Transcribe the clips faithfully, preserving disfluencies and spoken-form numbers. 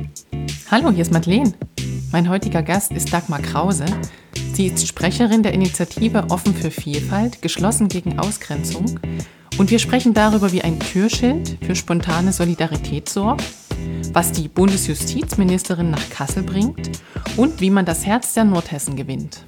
Hallo, hier ist Madeleine. Mein heutiger Gast ist Dagmar Krause. Sie ist Sprecherin der Initiative Offen für Vielfalt, geschlossen gegen Ausgrenzung. Und wir sprechen darüber, wie ein Türschild für spontane Solidarität sorgt, was die Bundesjustizministerin nach Kassel bringt und wie man das Herz der Nordhessen gewinnt.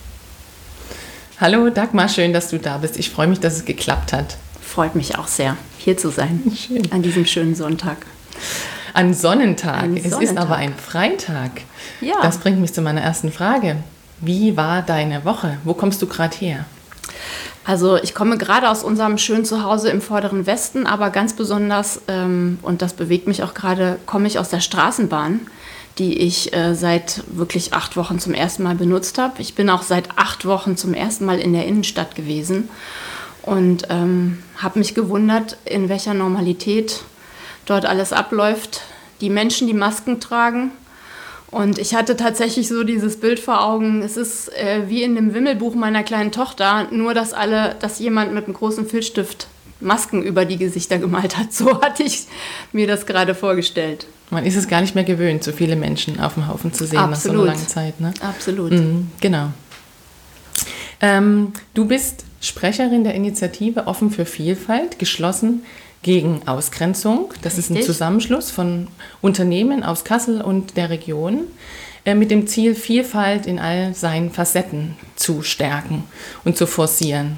Hallo Dagmar, schön, dass du da bist. Ich freue mich, dass es geklappt hat. Freut mich auch sehr, hier zu sein, schön. An diesem schönen Sonntag. Ein Sonnentag. Ein es Sonnentag. ist aber ein Freitag. Ja. Das bringt mich zu meiner ersten Frage. Wie war deine Woche? Wo kommst du gerade her? Also ich komme gerade aus unserem schönen Zuhause im vorderen Westen, aber ganz besonders, ähm, und das bewegt mich auch gerade, komme ich aus der Straßenbahn, die ich äh, seit wirklich acht Wochen zum ersten Mal benutzt habe. Ich bin auch seit acht Wochen zum ersten Mal in der Innenstadt gewesen und ähm, habe mich gewundert, in welcher Normalität dort alles abläuft. Die Menschen, die Masken tragen. Und ich hatte tatsächlich so dieses Bild vor Augen, es ist äh, wie in dem Wimmelbuch meiner kleinen Tochter, nur dass alle, dass jemand mit einem großen Filzstift Masken über die Gesichter gemalt hat. So hatte ich mir das gerade vorgestellt. Man ist es gar nicht mehr gewöhnt, so viele Menschen auf dem Haufen zu sehen. Absolut. Nach so einer langen Zeit. Ne? Absolut. Mhm, genau. Ähm, du bist Sprecherin der Initiative Offen für Vielfalt, geschlossen gegen Ausgrenzung. Das Richtig. Ist ein Zusammenschluss von Unternehmen aus Kassel und der Region äh, mit dem Ziel, Vielfalt in all seinen Facetten zu stärken und zu forcieren.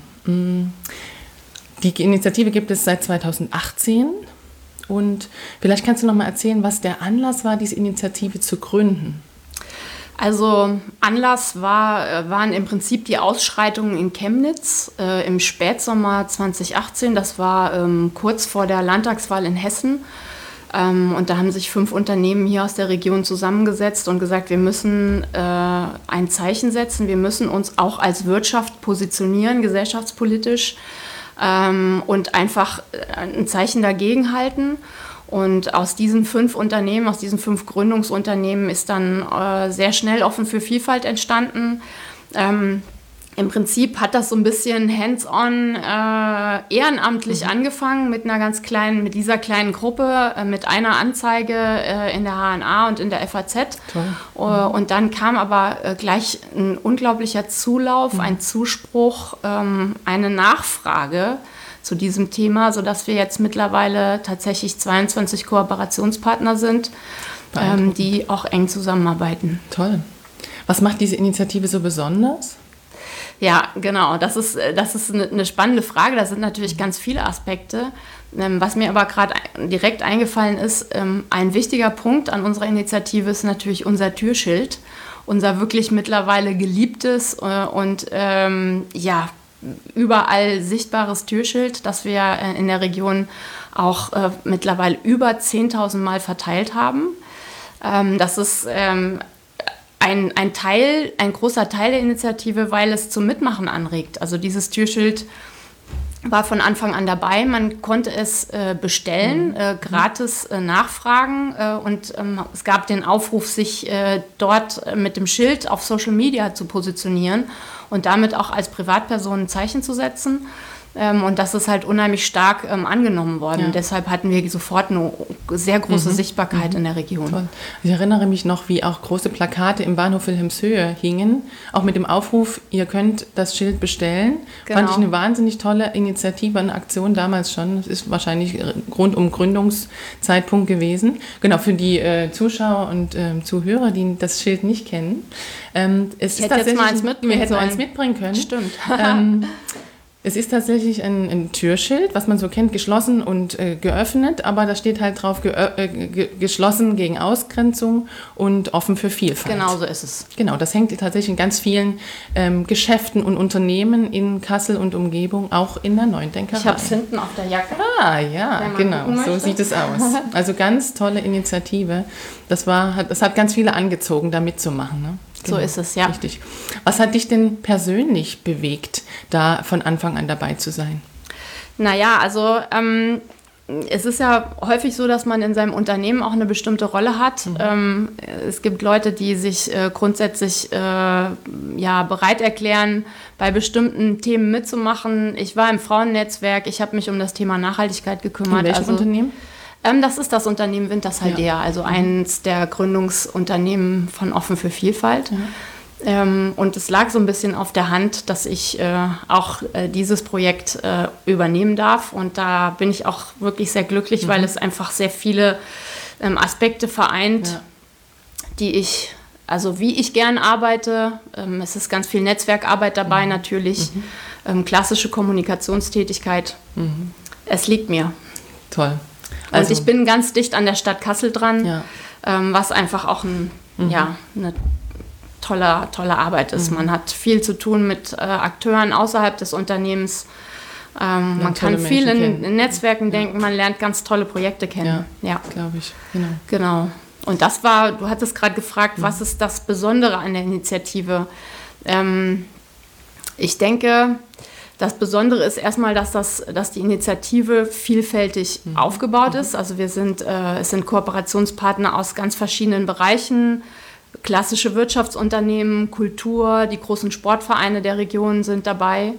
Die Initiative gibt es seit zweitausendachtzehn und vielleicht kannst du noch mal erzählen, was der Anlass war, diese Initiative zu gründen. Also Anlass war, waren im Prinzip die Ausschreitungen in Chemnitz äh, im Spätsommer zweitausendachtzehn. Das war ähm, kurz vor der Landtagswahl in Hessen. Ähm, und da haben sich fünf Unternehmen hier aus der Region zusammengesetzt und gesagt, wir müssen äh, ein Zeichen setzen. Wir müssen uns auch als Wirtschaft positionieren, gesellschaftspolitisch, ähm, und einfach ein Zeichen dagegen halten. Und aus diesen fünf Unternehmen, aus diesen fünf Gründungsunternehmen ist dann äh, sehr schnell Offen für Vielfalt entstanden. Ähm, Im Prinzip hat das so ein bisschen hands-on äh, ehrenamtlich mhm. angefangen mit einer ganz kleinen, mit dieser kleinen Gruppe, äh, mit einer Anzeige äh, in der H N A und in der F A Z. Toll. Uh, mhm. Und dann kam aber äh, gleich ein unglaublicher Zulauf, mhm. ein Zuspruch, ähm, eine Nachfrage zu diesem Thema, sodass wir jetzt mittlerweile tatsächlich zweiundzwanzig Kooperationspartner sind, ähm, die auch eng zusammenarbeiten. Toll. Was macht diese Initiative so besonders? Ja, genau. Das ist, das ist eine, eine spannende Frage. Da sind natürlich ganz viele Aspekte. Ähm, was mir aber gerade direkt eingefallen ist, ähm, ein wichtiger Punkt an unserer Initiative ist natürlich unser Türschild. Unser wirklich mittlerweile geliebtes äh, und ähm, ja, überall sichtbares Türschild, das wir äh, in der Region auch äh, mittlerweile über zehntausend Mal verteilt haben. Ähm, das ist ähm, ein, ein Teil, ein großer Teil der Initiative, weil es zum Mitmachen anregt. Also dieses Türschild war von Anfang an dabei. Man konnte es äh, bestellen, äh, gratis äh, nachfragen äh, und ähm, es gab den Aufruf, sich äh, dort äh, mit dem Schild auf Social Media zu positionieren und damit auch als Privatperson ein Zeichen zu setzen. Ähm, und das ist halt unheimlich stark ähm, angenommen worden. Ja. Deshalb hatten wir sofort eine sehr große mhm. Sichtbarkeit mhm. in der Region. Toll. Ich erinnere mich noch, wie auch große Plakate im Bahnhof Wilhelmshöhe hingen, auch mit dem Aufruf, ihr könnt das Schild bestellen. Genau. Fand ich eine wahnsinnig tolle Initiative, eine Aktion damals schon. Das ist wahrscheinlich rund um Gründungszeitpunkt gewesen. Genau, für die äh, Zuschauer und äh, Zuhörer, die das Schild nicht kennen. Ähm, es ich hätte jetzt mal eins mitbringen Wir hätten sollen. eins mitbringen können. Stimmt. Ähm, Es ist tatsächlich ein, ein Türschild, was man so kennt, geschlossen und äh, geöffnet, aber da steht halt drauf, ge- äh, ge- geschlossen gegen Ausgrenzung und offen für Vielfalt. Genau so ist es. Genau, das hängt tatsächlich in ganz vielen ähm, Geschäften und Unternehmen in Kassel und Umgebung, auch in der Neudenkerei. Ich habe es hinten auf der Jacke. Ah, ja, genau, so sieht es aus. Also ganz tolle Initiative. Das, war, hat, das hat ganz viele angezogen, da mitzumachen, ne? Genau, so ist es, ja. Richtig. Was hat dich denn persönlich bewegt, da von Anfang an dabei zu sein? Naja, also ähm, es ist ja häufig so, dass man in seinem Unternehmen auch eine bestimmte Rolle hat. Mhm. Ähm, es gibt Leute, die sich äh, grundsätzlich äh, ja, bereit erklären, bei bestimmten Themen mitzumachen. Ich war im Frauennetzwerk, ich habe mich um das Thema Nachhaltigkeit gekümmert. In welchem also, Unternehmen? Ähm, das ist das Unternehmen Wintershaldea, ja. also mhm. eins der Gründungsunternehmen von Offen für Vielfalt. Mhm. Ähm, und es lag so ein bisschen auf der Hand, dass ich äh, auch äh, dieses Projekt äh, übernehmen darf. Und da bin ich auch wirklich sehr glücklich, mhm. weil es einfach sehr viele ähm, Aspekte vereint, ja. die ich, also wie ich gern arbeite. Ähm, es ist ganz viel Netzwerkarbeit dabei, mhm. natürlich, mhm. Ähm, klassische Kommunikationstätigkeit. Mhm. Es liegt mir. Toll. Also, und ich bin ganz dicht an der Stadt Kassel dran, ja. ähm, was einfach auch ein, mhm. ja, eine tolle, tolle Arbeit ist. Mhm. Man hat viel zu tun mit äh, Akteuren außerhalb des Unternehmens. Ähm, man kann viel in, in Netzwerken ja. denken, man lernt ganz tolle Projekte kennen. Ja, ja. glaube ich. Genau. genau. Und das war, du hattest gerade gefragt, mhm. was ist das Besondere an der Initiative? Ähm, ich denke, das Besondere ist erstmal, dass, das, dass die Initiative vielfältig mhm. aufgebaut mhm. ist. Also wir sind, äh, es sind Kooperationspartner aus ganz verschiedenen Bereichen. Klassische Wirtschaftsunternehmen, Kultur, die großen Sportvereine der Region sind dabei.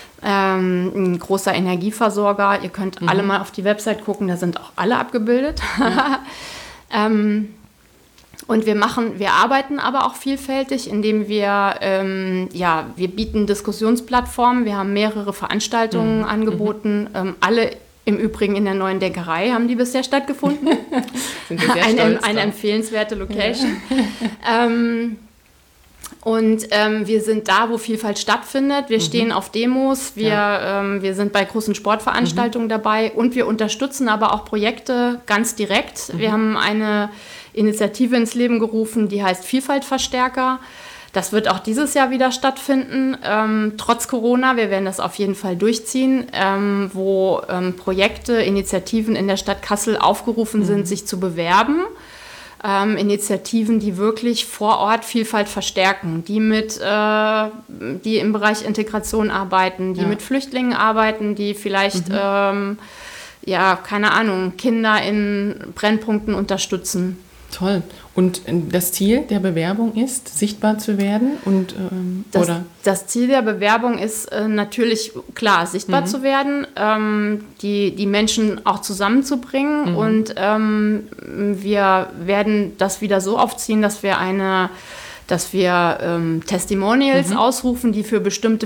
Ähm, ein großer Energieversorger. Ihr könnt mhm. alle mal auf die Website gucken, da sind auch alle abgebildet. Ja. ähm, Und wir machen, wir arbeiten aber auch vielfältig, indem wir, ähm, ja, wir bieten Diskussionsplattformen, wir haben mehrere Veranstaltungen mhm. angeboten, ähm, alle im Übrigen in der Neuen Denkerei haben die bisher stattgefunden. Sind wir sehr eine, stolz eine empfehlenswerte Location. Ja. ähm, und ähm, wir sind da, wo Vielfalt stattfindet. Wir mhm. stehen auf Demos, wir, ja. ähm, wir sind bei großen Sportveranstaltungen mhm. dabei und wir unterstützen aber auch Projekte ganz direkt. Mhm. Wir haben eine Initiative ins Leben gerufen, die heißt Vielfaltverstärker. Das wird auch dieses Jahr wieder stattfinden, ähm, trotz Corona. Wir werden das auf jeden Fall durchziehen, ähm, wo ähm, Projekte, Initiativen in der Stadt Kassel aufgerufen mhm. sind, sich zu bewerben. Ähm, Initiativen, die wirklich vor Ort Vielfalt verstärken, die, mit, äh, die im Bereich Integration arbeiten, die ja. mit Flüchtlingen arbeiten, die vielleicht, mhm. ähm, ja, keine Ahnung, Kinder in Brennpunkten unterstützen. Toll. Und das Ziel der Bewerbung ist, sichtbar zu werden? Und, ähm, das, oder? das Ziel der Bewerbung ist äh, natürlich, klar, sichtbar mhm. zu werden, ähm, die, die Menschen auch zusammenzubringen. Mhm. Und ähm, wir werden das wieder so aufziehen, dass wir eine dass wir ähm, Testimonials mhm. ausrufen, die für bestimmte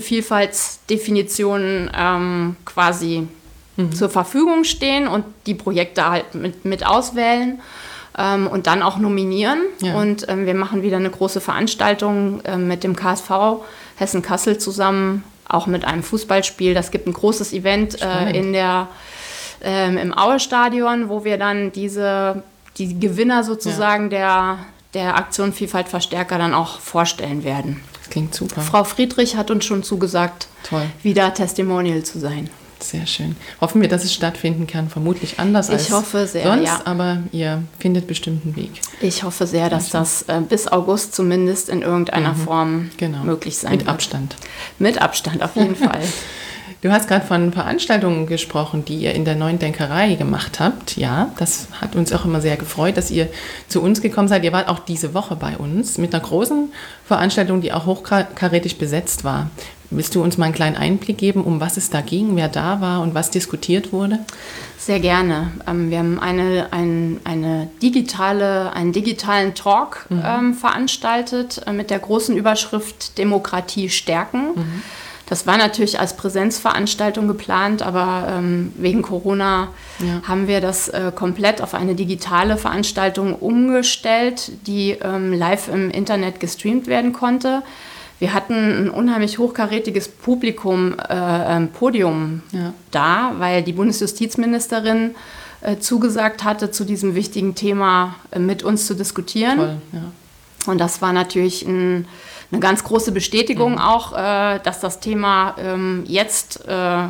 Vielfaltsdefinitionen ähm, quasi mhm. zur Verfügung stehen und die Projekte halt mit, mit auswählen. Ähm, und dann auch nominieren. Ja. Und ähm, wir machen wieder eine große Veranstaltung ähm, mit dem K S V Hessen-Kassel zusammen, auch mit einem Fußballspiel. Das gibt ein großes Event äh, in der, ähm, im Aue-Stadion, wo wir dann diese, die Gewinner sozusagen ja. der, der Aktion Vielfalt Verstärker dann auch vorstellen werden. Das klingt super. Frau Friedrich hat uns schon zugesagt, Toll. wieder Testimonial zu sein. Sehr schön. Hoffen wir, dass es stattfinden kann. Vermutlich anders ich als hoffe sehr, sonst, ja. aber ihr findet bestimmt einen Weg. Ich hoffe sehr, dass das äh, bis August zumindest in irgendeiner mhm. Form genau. möglich sein Mit wird. Abstand. Mit Abstand, auf jeden Fall. Du hast gerade von Veranstaltungen gesprochen, die ihr in der Neuen Denkerei gemacht habt. Ja, das hat uns auch immer sehr gefreut, dass ihr zu uns gekommen seid. Ihr wart auch diese Woche bei uns mit einer großen Veranstaltung, die auch hochkarätig besetzt war. Willst du uns mal einen kleinen Einblick geben, um was es da ging, wer da war und was diskutiert wurde? Sehr gerne. Wir haben eine, ein, eine digitale, einen digitalen Talk mhm. ähm, veranstaltet mit der großen Überschrift Demokratie stärken. Mhm. Das war natürlich als Präsenzveranstaltung geplant, aber ähm, wegen Corona ja. haben wir das äh, komplett auf eine digitale Veranstaltung umgestellt, die ähm, live im Internet gestreamt werden konnte. Wir hatten ein unheimlich hochkarätiges Publikum, äh, ein Podium ja. da, weil die Bundesjustizministerin äh, zugesagt hatte, zu diesem wichtigen Thema äh, mit uns zu diskutieren. Toll, ja. Und das war natürlich ein, eine ganz große Bestätigung mhm. auch, äh, dass das Thema ähm, jetzt äh,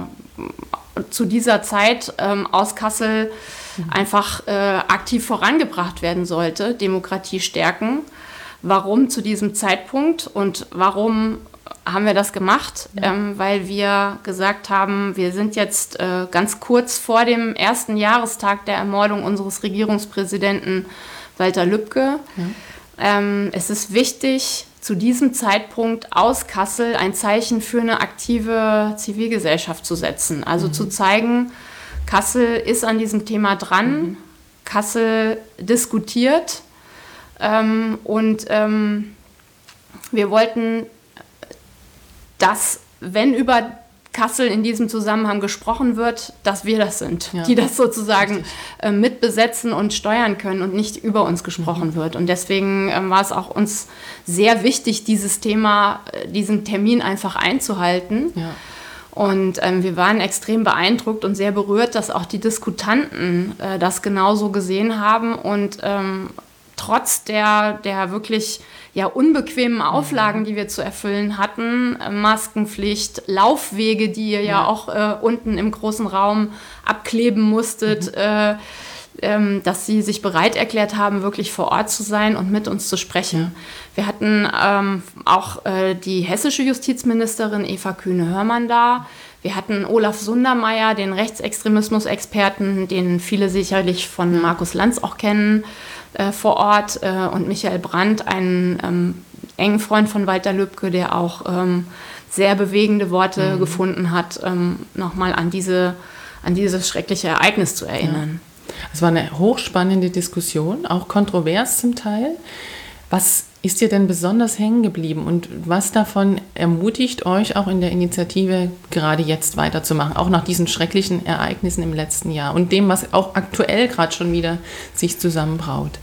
zu dieser Zeit ähm, aus Kassel mhm. einfach äh, aktiv vorangebracht werden sollte, Demokratie stärken. Warum zu diesem Zeitpunkt und warum haben wir das gemacht? Ja. Ähm, weil wir gesagt haben, wir sind jetzt äh, ganz kurz vor dem ersten Jahrestag der Ermordung unseres Regierungspräsidenten Walter Lübcke. Ja. Ähm, es ist wichtig, zu diesem Zeitpunkt aus Kassel ein Zeichen für eine aktive Zivilgesellschaft zu setzen. Also mhm. zu zeigen, Kassel ist an diesem Thema dran. Mhm. Kassel diskutiert. Ähm, und ähm, wir wollten, dass, wenn über Kassel in diesem Zusammenhang gesprochen wird, dass wir das sind, ja. die das sozusagen äh, mitbesetzen und steuern können und nicht über uns gesprochen mhm. wird. Und deswegen äh, war es auch uns sehr wichtig, dieses Thema, äh, diesen Termin einfach einzuhalten. Ja. Und ähm, wir waren extrem beeindruckt und sehr berührt, dass auch die Diskutanten äh, das genauso gesehen haben und ähm, trotz der, der wirklich ja, unbequemen Auflagen, die wir zu erfüllen hatten, äh, Maskenpflicht, Laufwege, die ihr ja, ja auch äh, unten im großen Raum abkleben musstet, mhm. äh, ähm, dass sie sich bereit erklärt haben, wirklich vor Ort zu sein und mit uns zu sprechen. Ja. Wir hatten ähm, auch äh, die hessische Justizministerin Eva Kühne-Hörmann da. Wir hatten Olaf Sundermeier, den Rechtsextremismus-Experten, den viele sicherlich von Markus Lanz auch kennen, äh, vor Ort. Äh, und Michael Brandt, einen ähm, engen Freund von Walter Lübcke, der auch ähm, sehr bewegende Worte mhm. gefunden hat, ähm, nochmal an, diese, an dieses schreckliche Ereignis zu erinnern. Ja. Es war eine hochspannende Diskussion, auch kontrovers zum Teil. Was ist dir denn besonders hängen geblieben und was davon ermutigt euch auch in der Initiative gerade jetzt weiterzumachen, auch nach diesen schrecklichen Ereignissen im letzten Jahr und dem, was auch aktuell gerade schon wieder sich zusammenbraut?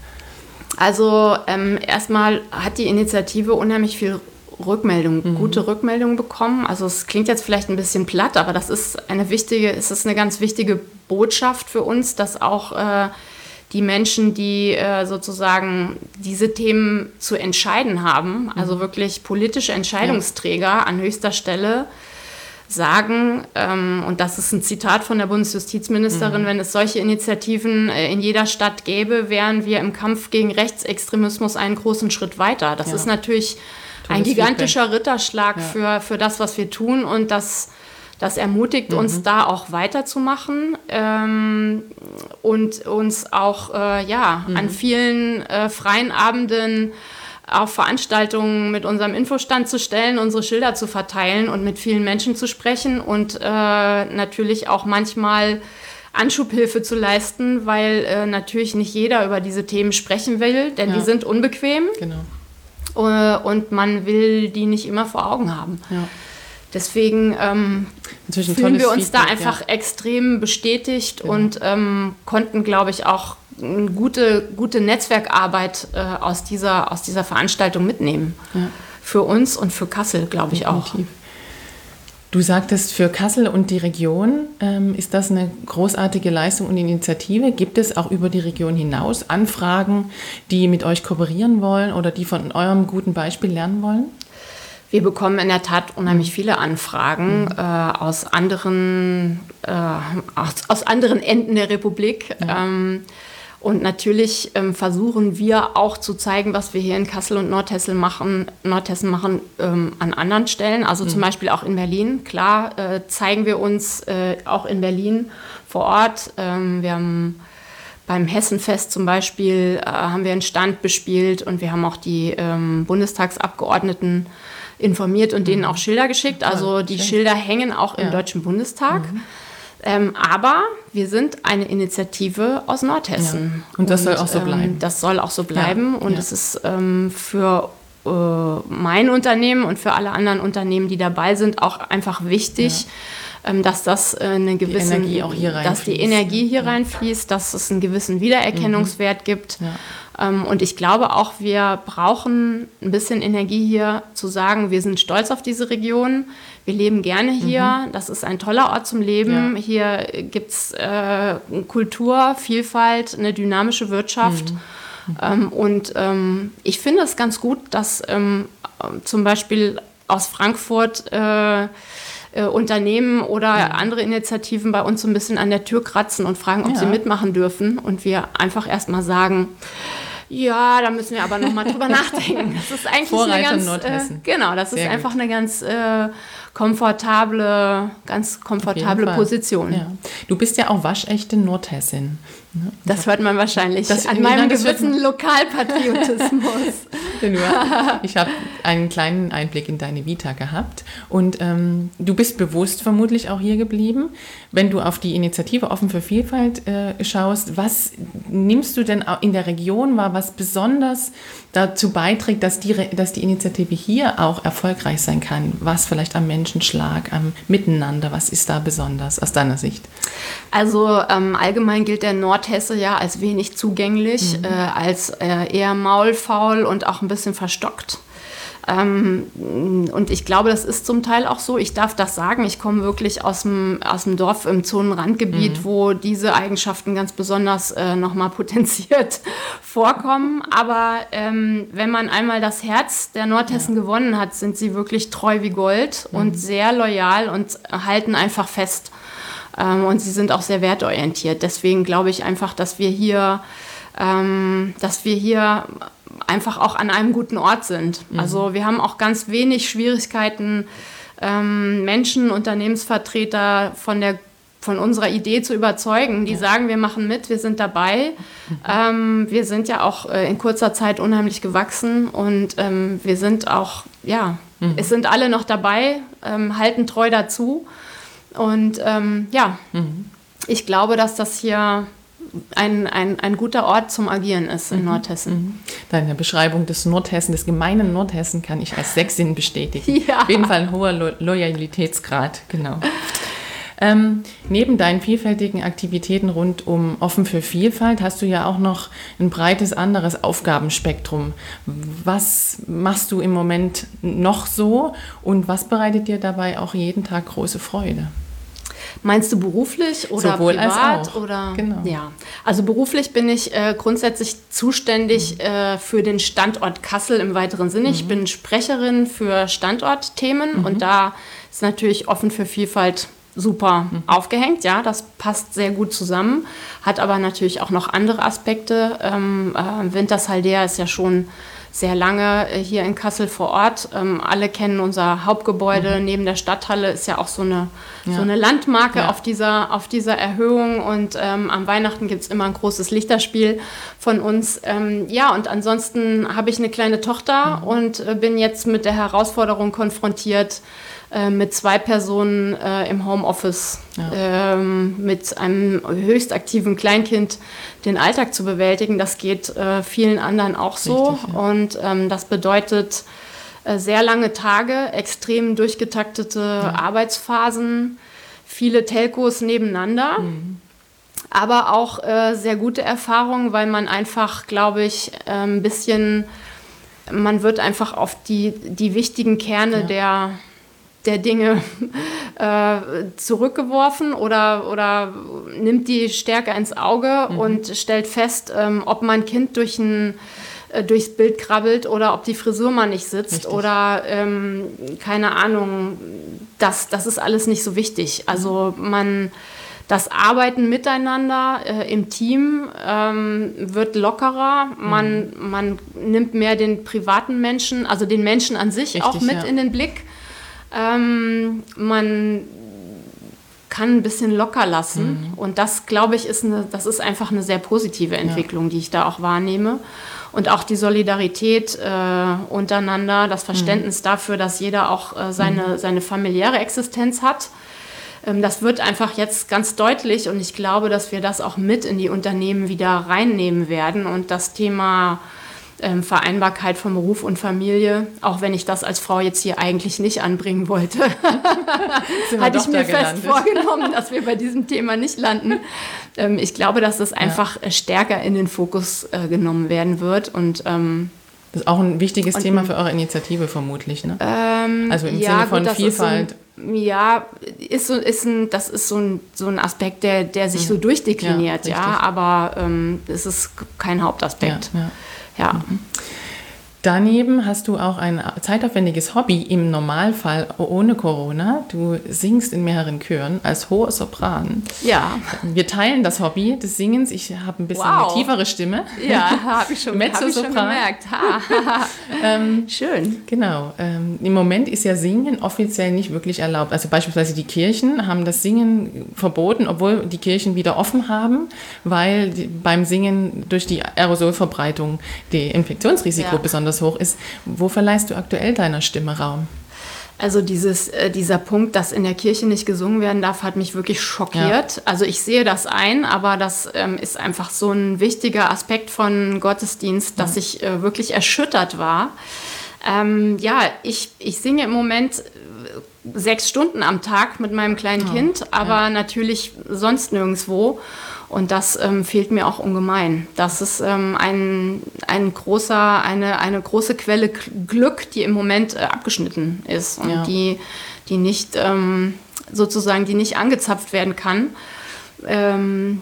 Also ähm, erstmal hat die Initiative unheimlich viel Rückmeldung, mhm. gute Rückmeldungen bekommen. Also es klingt jetzt vielleicht ein bisschen platt, aber das ist eine wichtige, es ist eine ganz wichtige Botschaft für uns, dass auch äh, die Menschen, die äh, sozusagen diese Themen zu entscheiden haben, also wirklich politische Entscheidungsträger ja. an höchster Stelle, sagen, ähm, und das ist ein Zitat von der Bundesjustizministerin, mhm. wenn es solche Initiativen äh, in jeder Stadt gäbe, wären wir im Kampf gegen Rechtsextremismus einen großen Schritt weiter. Das ja. ist natürlich Tolles ein gigantischer Feedback. Ritterschlag ja. für, für das, was wir tun, und das Das ermutigt mhm. uns, da auch weiterzumachen ähm, und uns auch äh, ja, mhm. an vielen äh, freien Abenden auf Veranstaltungen mit unserem Infostand zu stellen, unsere Schilder zu verteilen und mit vielen Menschen zu sprechen und äh, natürlich auch manchmal Anschubhilfe zu leisten, weil äh, natürlich nicht jeder über diese Themen sprechen will, denn ja. die sind unbequem genau. äh, und man will die nicht immer vor Augen haben. Ja. Deswegen ähm, fühlen wir uns Feedback, da einfach ja. extrem bestätigt genau. und ähm, konnten, glaube ich, auch eine gute, gute Netzwerkarbeit äh, aus, dieser, aus dieser Veranstaltung mitnehmen. Ja. Für uns und für Kassel, glaube ich, auch. Definitiv. Du sagtest, für Kassel und die Region ähm, ist das eine großartige Leistung und Initiative. Gibt es auch über die Region hinaus Anfragen, die mit euch kooperieren wollen oder die von eurem guten Beispiel lernen wollen? Wir bekommen in der Tat unheimlich viele Anfragen mhm. äh, aus, anderen, äh, aus, aus anderen Enden der Republik. Ja. Ähm, und natürlich ähm, versuchen wir auch zu zeigen, was wir hier in Kassel und Nordhessen machen, Nordhessen machen ähm, an anderen Stellen. Also mhm. zum Beispiel auch in Berlin. Klar äh, zeigen wir uns äh, auch in Berlin vor Ort. Ähm, wir haben beim Hessenfest zum Beispiel äh, haben wir einen Stand bespielt und wir haben auch die ähm, Bundestagsabgeordneten informiert und denen auch Schilder geschickt. Also die Schilder hängen auch im ja. Deutschen Bundestag. Mhm. Ähm, aber wir sind eine Initiative aus Nordhessen. Ja. Und das und, soll auch so bleiben. Ähm, das soll auch so bleiben. Ja. Und ja. es ist ähm, für äh, mein Unternehmen und für alle anderen Unternehmen, die dabei sind, auch einfach wichtig, ja. ähm, dass das äh, eine gewisse, die Energie auch hier dass die Energie hier ja. reinfließt, dass es einen gewissen Wiedererkennungswert mhm. gibt. Ja. Und ich glaube auch, wir brauchen ein bisschen Energie hier, zu sagen, wir sind stolz auf diese Region, wir leben gerne hier, mhm. das ist ein toller Ort zum Leben. Ja. Hier gibt es äh, Kultur, Vielfalt, eine dynamische Wirtschaft. Mhm. Mhm. Ähm, und ähm, ich finde es ganz gut, dass ähm, zum Beispiel aus Frankfurt äh, äh, Unternehmen oder ja. andere Initiativen bei uns so ein bisschen an der Tür kratzen und fragen, ob ja. sie mitmachen dürfen. Und wir einfach erstmal sagen, ja, da müssen wir aber noch mal drüber nachdenken. Das ist eigentlich Vorreiter eine ganz, Nordhessen. Äh, genau, das Sehr ist einfach gut. eine ganz äh, komfortable, ganz komfortable Position. Ja. Du bist ja auch waschechte Nordhessin. Das hört man wahrscheinlich das an meinem gewissen Lokalpatriotismus. Ich habe einen kleinen Einblick in deine Vita gehabt und ähm, du bist bewusst vermutlich auch hier geblieben. Wenn du auf die Initiative Offen für Vielfalt äh, schaust, was nimmst du denn in der Region wahr, was besonders dazu beiträgt, dass die, dass die Initiative hier auch erfolgreich sein kann? Was vielleicht am Menschenschlag, am Miteinander, was ist da besonders aus deiner Sicht? Also ähm, allgemein gilt der Nordhesse ja als wenig zugänglich, mhm. äh, als äh, eher maulfaul und auch ein bisschen verstockt. Ähm, und ich glaube, das ist zum Teil auch so. Ich darf das sagen. Ich komme wirklich aus dem, aus dem Dorf im Zonenrandgebiet, mhm. wo diese Eigenschaften ganz besonders äh, nochmal potenziert vorkommen. Aber ähm, wenn man einmal das Herz der Nordhessen ja. gewonnen hat, sind sie wirklich treu wie Gold mhm. und sehr loyal und halten einfach fest. Ähm, und sie sind auch sehr wertorientiert. Deswegen glaube ich einfach, dass wir hier, ähm, dass wir hier einfach auch an einem guten Ort sind. Mhm. Also wir haben auch ganz wenig Schwierigkeiten, ähm, Menschen, Unternehmensvertreter von der von unserer Idee zu überzeugen. Die ja. sagen, wir machen mit, wir sind dabei. Mhm. Ähm, wir sind ja auch äh, in kurzer Zeit unheimlich gewachsen und ähm, wir sind auch, ja, mhm. es sind alle noch dabei, ähm, halten treu dazu. Und ähm, ja, mhm. ich glaube, dass das hier Ein, ein, ein guter Ort zum Agieren ist in mhm. Nordhessen. Mhm. Deine Beschreibung des Nordhessen, des gemeinen Nordhessen, kann ich als Sächsin bestätigen. Ja. Auf jeden Fall ein hoher Lo- Loyalitätsgrad, genau. Ähm, neben deinen vielfältigen Aktivitäten rund um Offen für Vielfalt hast du ja auch noch ein breites anderes Aufgabenspektrum. Was machst du im Moment noch so und was bereitet dir dabei auch jeden Tag große Freude? Meinst du beruflich oder Sowohl privat? Als auch. Oder? Genau. Ja, also beruflich bin ich äh, grundsätzlich zuständig mhm. äh, für den Standort Kassel im weiteren Sinne. Mhm. Ich bin Sprecherin für Standortthemen mhm. und da ist natürlich Offen für Vielfalt super mhm. aufgehängt. Ja, das passt sehr gut zusammen, hat aber natürlich auch noch andere Aspekte. Ähm, äh, Wintershaldea ist ja schon sehr lange hier in Kassel vor Ort. Ähm, alle kennen unser Hauptgebäude. Mhm. Neben der Stadthalle ist ja auch so eine, ja. so eine Landmarke ja. auf, dieser, auf dieser Erhöhung. Und ähm, am Weihnachten gibt es immer ein großes Lichterspiel von uns. Ähm, ja, und ansonsten habe ich eine kleine Tochter mhm. und äh, bin jetzt mit der Herausforderung konfrontiert, äh, mit zwei Personen äh, im Homeoffice, ja. ähm, mit einem höchst aktiven Kleinkind den Alltag zu bewältigen. Das geht äh, vielen anderen auch so. Richtig, ja. Und ähm, das bedeutet äh, sehr lange Tage, extrem durchgetaktete ja. Arbeitsphasen, viele Telcos nebeneinander. Mhm. Aber auch äh, sehr gute Erfahrungen, weil man einfach, glaube ich, äh, ein bisschen, man wird einfach auf die, die wichtigen Kerne ja. der der Dinge äh, zurückgeworfen oder, oder nimmt die stärker ins Auge mhm. und stellt fest, ähm, ob mein Kind durch ein, äh, durchs Bild krabbelt oder ob die Frisur mal nicht sitzt. Richtig. Oder ähm, keine Ahnung, das, das ist alles nicht so wichtig. Also man, das Arbeiten miteinander äh, im Team ähm, wird lockerer. Man, mhm. man nimmt mehr den privaten Menschen, also den Menschen an sich Richtig, auch mit ja. in den Blick. Ähm, man kann ein bisschen locker lassen mhm. und das, glaube ich, ist eine, das ist einfach eine sehr positive Entwicklung, ja. die ich da auch wahrnehme. Und auch die Solidarität äh, untereinander, das Verständnis mhm. dafür, dass jeder auch äh, seine, mhm. seine familiäre Existenz hat. Ähm, das wird einfach jetzt ganz deutlich und ich glaube, dass wir das auch mit in die Unternehmen wieder reinnehmen werden und das Thema Ähm, Vereinbarkeit von Beruf und Familie, auch wenn ich das als Frau jetzt hier eigentlich nicht anbringen wollte, hatte ich mir fest vorgenommen, dass wir bei diesem Thema nicht landen. Ähm, ich glaube, dass das einfach ja. stärker in den Fokus äh, genommen werden wird und ähm, das ist auch ein wichtiges und, Thema für eure Initiative vermutlich, ne? Ähm, also im ja, Sinne von gut, Vielfalt. Ist so ein, ja, ist so, ist ein, das ist so ein, so ein Aspekt, der, der sich mhm. so durchdekliniert, ja, ja aber ähm, es ist kein Hauptaspekt. Ja, ja. Ja. Mhm. Daneben hast du auch ein zeitaufwendiges Hobby im Normalfall ohne Corona. Du singst in mehreren Chören als hohe Sopran. Ja. Wir teilen das Hobby des Singens. Ich habe ein bisschen wow. eine tiefere Stimme. Ja, habe ich, schon, hab ich schon gemerkt. ähm, Schön. Genau. Ähm, im Moment ist ja Singen offiziell nicht wirklich erlaubt. Also beispielsweise die Kirchen haben das Singen verboten, obwohl die Kirchen wieder offen haben, weil die, beim Singen durch die Aerosolverbreitung die Infektionsrisiko ja. besonders besonders hoch ist. Wo verleihst du aktuell deiner Stimme Raum? Also dieses, äh, dieser Punkt, dass in der Kirche nicht gesungen werden darf, hat mich wirklich schockiert. Ja. Also ich sehe das ein, aber das ähm, ist einfach so ein wichtiger Aspekt von Gottesdienst, dass ja. ich äh, wirklich erschüttert war. Ähm, ja, ich, ich singe im Moment sechs Stunden am Tag mit meinem kleinen oh, Kind, aber ja. natürlich sonst nirgendwo. Und das ähm, fehlt mir auch ungemein. Das ist ähm, ein, ein großer, eine, eine große Quelle Glück, die im Moment äh, abgeschnitten ist und ja. die, die nicht ähm, sozusagen, die nicht angezapft werden kann. Ähm,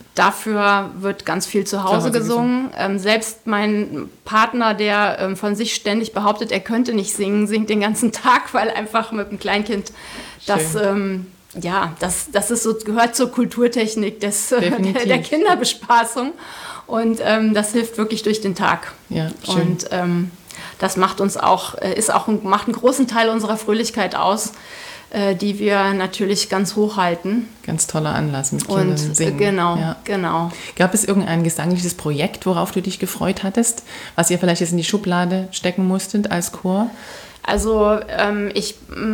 dafür wird ganz viel zu Hause, zu Hause gesungen. Ähm, selbst mein Partner, der ähm, von sich ständig behauptet, er könnte nicht singen, singt den ganzen Tag, weil einfach mit dem Kleinkind das ähm, ja, das, das ist so, gehört zur Kulturtechnik des, der, der Kinderbespaßung und ähm, das hilft wirklich durch den Tag. Ja, schön. Und ähm, das macht uns auch, ist auch ein, macht einen großen Teil unserer Fröhlichkeit aus, äh, die wir natürlich ganz hoch halten. Ganz toller Anlass mit Kindern und, singen. Genau, ja. genau. Gab es irgendein gesangliches Projekt, worauf du dich gefreut hattest, was ihr vielleicht jetzt in die Schublade stecken musstet als Chor? Also ähm, ich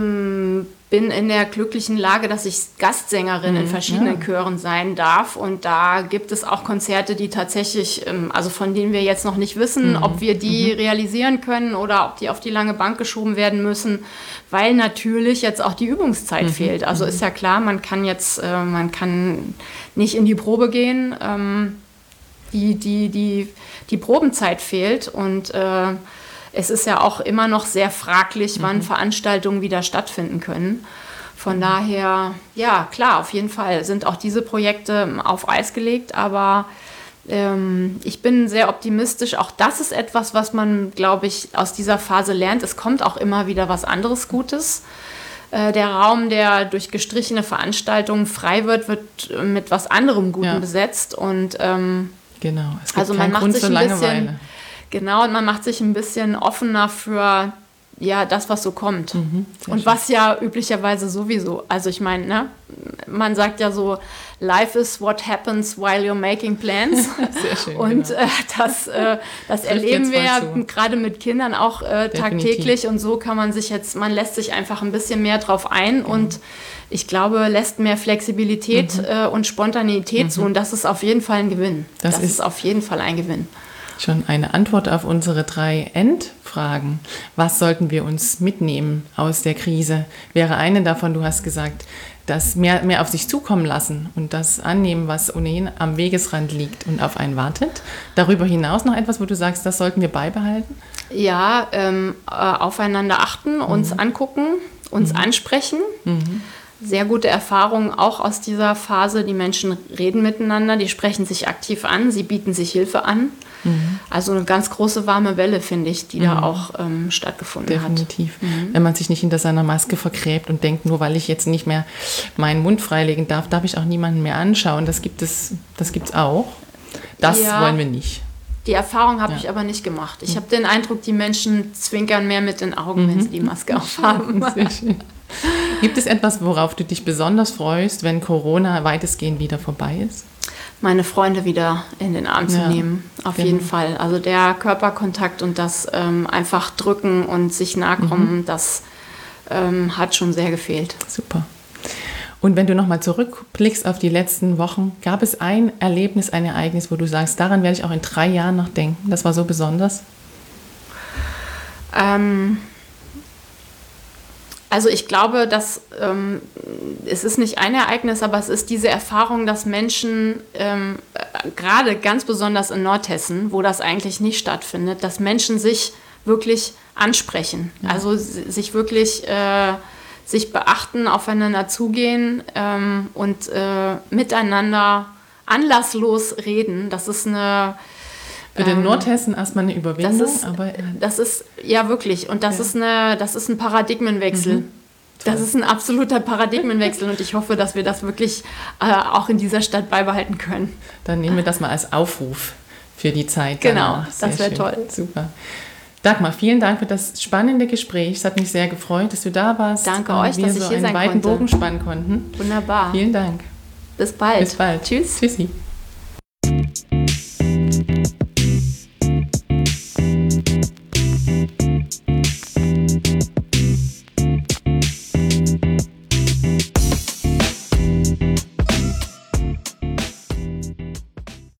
mh, bin in der glücklichen Lage, dass ich Gastsängerin in verschiedenen ja. Chören sein darf. Und da gibt es auch Konzerte, die tatsächlich, ähm, also von denen wir jetzt noch nicht wissen, mhm. ob wir die mhm. realisieren können oder ob die auf die lange Bank geschoben werden müssen, weil natürlich jetzt auch die Übungszeit mhm. fehlt. Also mhm. ist ja klar, man kann jetzt, äh, man kann nicht in die Probe gehen. Ähm, die, die, die, die Probenzeit fehlt und äh, es ist ja auch immer noch sehr fraglich, wann mhm. Veranstaltungen wieder stattfinden können. Von mhm. daher, ja, klar, auf jeden Fall sind auch diese Projekte auf Eis gelegt, aber ähm, ich bin sehr optimistisch. Auch das ist etwas, was man, glaube ich, aus dieser Phase lernt. Es kommt auch immer wieder was anderes Gutes. Äh, der Raum, der durch gestrichene Veranstaltungen frei wird, wird mit was anderem Guten ja. besetzt. Und ähm, genau, es gibt also man keinen macht Grund sich zur ein bisschen Langeweile. Genau, und man macht sich ein bisschen offener für ja, das, was so kommt. Mhm, und schön. Was ja üblicherweise sowieso, also ich meine, ne, man sagt ja so, life is what happens while you're making plans. Sehr schön, und genau. äh, das, äh, das erleben wir ja gerade mit Kindern auch äh, tagtäglich und so kann man sich jetzt, man lässt sich einfach ein bisschen mehr drauf ein mhm. und ich glaube, lässt mehr Flexibilität mhm. äh, und Spontaneität mhm. zu und das ist auf jeden Fall ein Gewinn. Das, das ist, ist auf jeden Fall ein Gewinn. Schon eine Antwort auf unsere drei Endfragen. Was sollten wir uns mitnehmen aus der Krise? Wäre eine davon, du hast gesagt, das mehr, mehr auf sich zukommen lassen und das annehmen, was ohnehin am Wegesrand liegt und auf einen wartet. Darüber hinaus noch etwas, wo du sagst, das sollten wir beibehalten? Ja, ähm, äh, aufeinander achten, mhm. uns angucken, uns mhm. ansprechen. Mhm. Sehr gute Erfahrungen auch aus dieser Phase. Die Menschen reden miteinander, die sprechen sich aktiv an, sie bieten sich Hilfe an. Mhm. Also eine ganz große warme Welle, finde ich, die mhm. da auch ähm, stattgefunden Definitiv. hat. Definitiv. Mhm. Wenn man sich nicht hinter seiner Maske vergräbt und denkt, nur weil ich jetzt nicht mehr meinen Mund freilegen darf, darf ich auch niemanden mehr anschauen. Das gibt es, das gibt's auch. Das ja. wollen wir nicht. Die Erfahrung habe ja. ich aber nicht gemacht. Ich habe den Eindruck, die Menschen zwinkern mehr mit den Augen, mhm. wenn sie die Maske aufhaben. Sehr schön. Gibt es etwas, worauf du dich besonders freust, wenn Corona weitestgehend wieder vorbei ist? Meine Freunde wieder in den Arm zu ja, nehmen, auf genau. jeden Fall. Also der Körperkontakt und das ähm, einfach drücken und sich nahe kommen, mhm. das ähm, hat schon sehr gefehlt. Super. Und wenn du nochmal zurückblickst auf die letzten Wochen, gab es ein Erlebnis, ein Ereignis, wo du sagst, daran werde ich auch in drei Jahren noch denken, das war so besonders? Ähm... Also ich glaube, dass ähm, es ist nicht ein Ereignis, aber es ist diese Erfahrung, dass Menschen, ähm, äh, gerade ganz besonders in Nordhessen, wo das eigentlich nicht stattfindet, dass Menschen sich wirklich ansprechen. Ja. Also sich wirklich äh, sich beachten, aufeinander zugehen ähm, und äh, miteinander anlasslos reden. Das ist eine... Für den Nordhessen erstmal eine Überwindung. Das ist, aber das ist ja wirklich, und das, ja. ist, eine, das ist ein Paradigmenwechsel. Mhm. Das ist ein absoluter Paradigmenwechsel und ich hoffe, dass wir das wirklich äh, auch in dieser Stadt beibehalten können. Dann nehmen wir das mal als Aufruf für die Zeit genau, danach. Genau, das wäre toll. Super. Dagmar, vielen Dank für das spannende Gespräch. Es hat mich sehr gefreut, dass du da warst. Danke euch, dass ich so hier sein konnte. Wir so einen weiten Bogen spannen konnten. Wunderbar. Vielen Dank. Bis bald. Bis bald. Tschüss. Tschüssi.